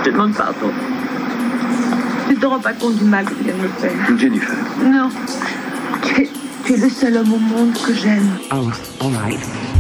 te demande pardon. Tu te rends pas compte du mal que tu viens de me faire. Jennifer. Non. Tu es le seul homme au monde que j'aime. Oh, all right.